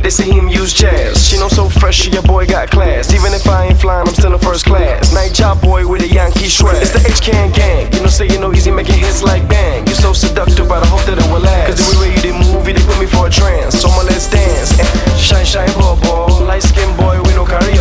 they say him use jazz. She know so fresh, your boy got class. Even if I ain't flying, I'm still in first class. Night job boy with a Yankee swag. It's the HCAN gang, you know, say you know easy, making hits like bang. You so seductive, but I hope that it will last. Cause the way you did move, you did put me for a trance. So I'ma let's dance. Shine, shine, ball, ball. Light skin boy with no career.